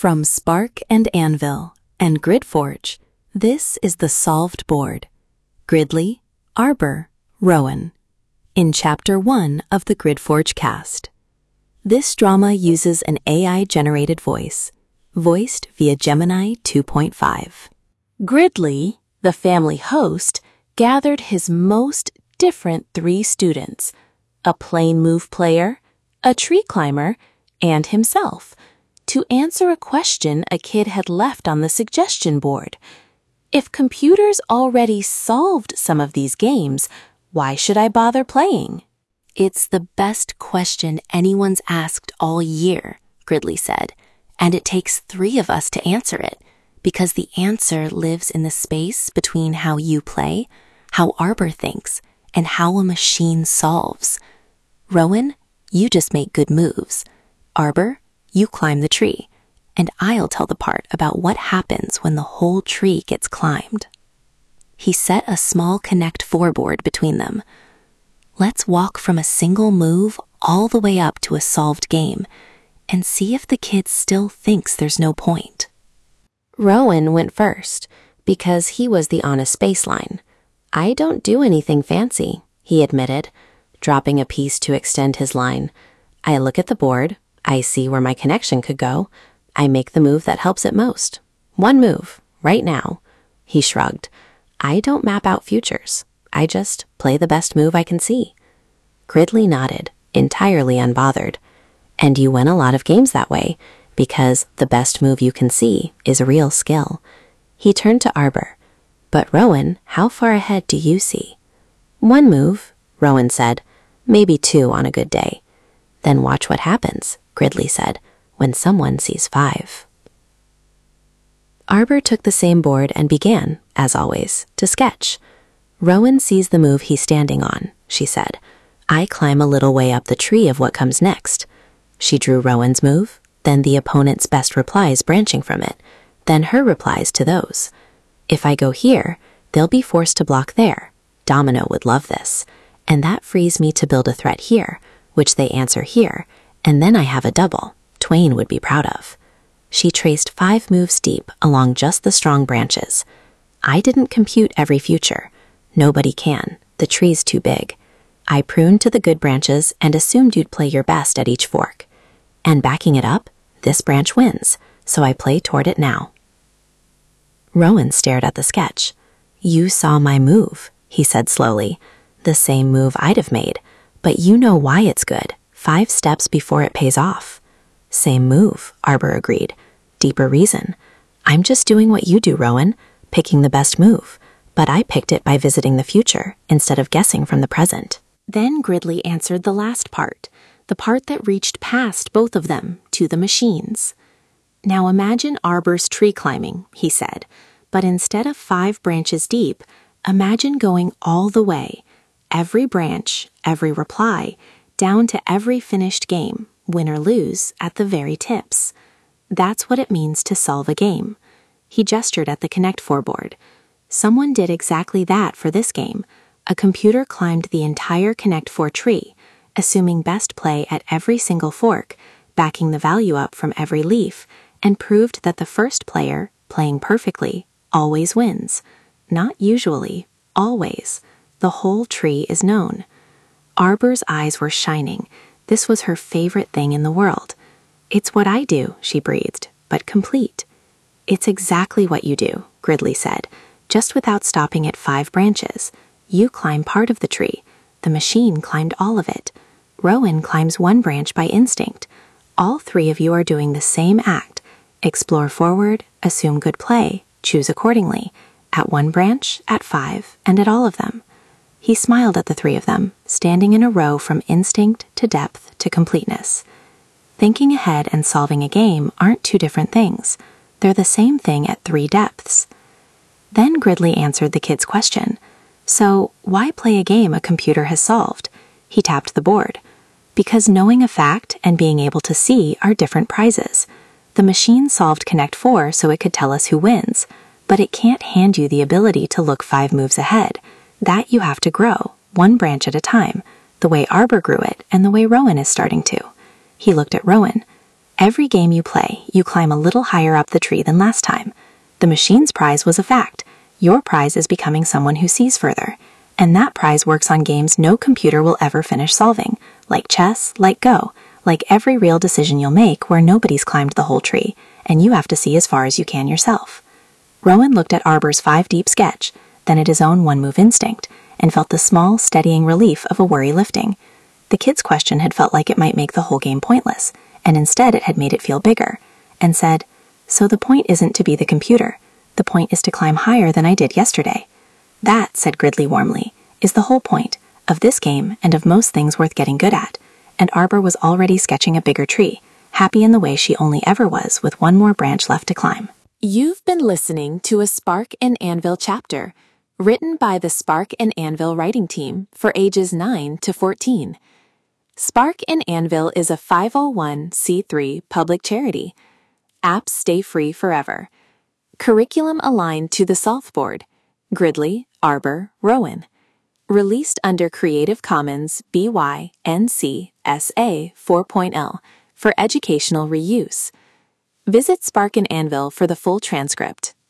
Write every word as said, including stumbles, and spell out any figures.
From Spark and Anvil and GridForge, this is the Solved Board. Gridley, Arbor, Rowan. In Chapter one of the GridForge cast. This drama uses an A I-generated voice, voiced via Gemini two point five. Gridley, the family host, gathered his most different three students, a plane move player, a tree climber, and himself, to answer a question a kid had left on the suggestion board. If computers already solved some of these games, why should I bother playing? It's the best question anyone's asked all year, Gridley said, and it takes three of us to answer it, because the answer lives in the space between how you play, how Arbor thinks, and how a machine solves. Rowan, you just make good moves. Arbor, you climb the tree, and I'll tell the part about what happens when the whole tree gets climbed. He set a small Connect four board between them. Let's walk from a single move all the way up to a solved game and see if the kid still thinks there's no point. Rowan went first because he was the honest baseline. I don't do anything fancy, he admitted, dropping a piece to extend his line. I look at the board, I see where my connection could go, I make the move that helps it most. One move, right now. He shrugged. I don't map out futures. I just play the best move I can see. Gridley nodded, entirely unbothered. And you win a lot of games that way, because the best move you can see is a real skill. He turned to Arbor. But Rowan, how far ahead do you see? One move, Rowan said. Maybe two on a good day. Then watch what happens, Gridley said, when someone sees five. Arbor took the same board and began, as always, to sketch. Rowan sees the move he's standing on, she said. I climb a little way up the tree of what comes next. She drew Rowan's move, then the opponent's best replies branching from it, then her replies to those. If I go here, they'll be forced to block there. Domino would love this. And that frees me to build a threat here, which they answer here, and then I have a double Twain would be proud of. She traced five moves deep along just the strong branches. I didn't compute every future. Nobody can. The tree's too big. I pruned to the good branches and assumed you'd play your best at each fork. And backing it up, this branch wins, so I play toward it now. Rowan stared at the sketch. You saw my move, he said slowly. The same move I'd have made, but you know why it's good, five steps before it pays off. Same move, Arbor agreed. Deeper reason. I'm just doing what you do, Rowan, picking the best move, but I picked it by visiting the future instead of guessing from the present. Then Gridley answered the last part, the part that reached past both of them, to the machines. Now imagine Arbor's tree climbing, he said, but instead of five branches deep, imagine going all the way, every branch, every reply, down to every finished game, win or lose, at the very tips. That's what it means to solve a game. He gestured at the Connect four board. Someone did exactly that for this game. A computer climbed the entire Connect four tree, assuming best play at every single fork, backing the value up from every leaf, and proved that the first player, playing perfectly, always wins. Not usually, always. The whole tree is known. Arbor's eyes were shining. This was her favorite thing in the world. It's what I do, she breathed, but complete. It's exactly what you do, Gridley said, just without stopping at five branches. You climb part of the tree. The machine climbed all of it. Rowan climbs one branch by instinct. All three of you are doing the same act. Explore forward, assume good play, choose accordingly, at one branch, at five, and at all of them. He smiled at the three of them, standing in a row from instinct to depth to completeness. Thinking ahead and solving a game aren't two different things. They're the same thing at three depths. Then Gridley answered the kid's question. So, why play a game a computer has solved? He tapped the board. Because knowing a fact and being able to see are different prizes. The machine solved Connect four so it could tell us who wins, but it can't hand you the ability to look five moves ahead. That you have to grow, one branch at a time, the way Arbor grew it and the way Rowan is starting to. He looked at Rowan. Every game you play, you climb a little higher up the tree than last time. The machine's prize was a fact. Your prize is becoming someone who sees further. And that prize works on games no computer will ever finish solving, like chess, like Go, like every real decision you'll make where nobody's climbed the whole tree, and you have to see as far as you can yourself. Rowan looked at Arbor's five-deep sketch, then at his own one-move instinct, and felt the small, steadying relief of a worry lifting. The kid's question had felt like it might make the whole game pointless, and instead it had made it feel bigger, and said, "So the point isn't to be the computer. The point is to climb higher than I did yesterday." "That," said Gridley warmly, "is the whole point of this game and of most things worth getting good at." And Arbor was already sketching a bigger tree, happy in the way she only ever was with one more branch left to climb. You've been listening to a Spark and Anvil chapter, written by the Spark and Anvil writing team for ages nine to fourteen. Spark and Anvil is a five oh one c three public charity. Apps stay free forever. Curriculum aligned to the Solve Board. Gridley, Arbor, Rowan. Released under Creative Commons B Y N C S A four point oh for educational reuse. Visit Spark and Anvil for the full transcript.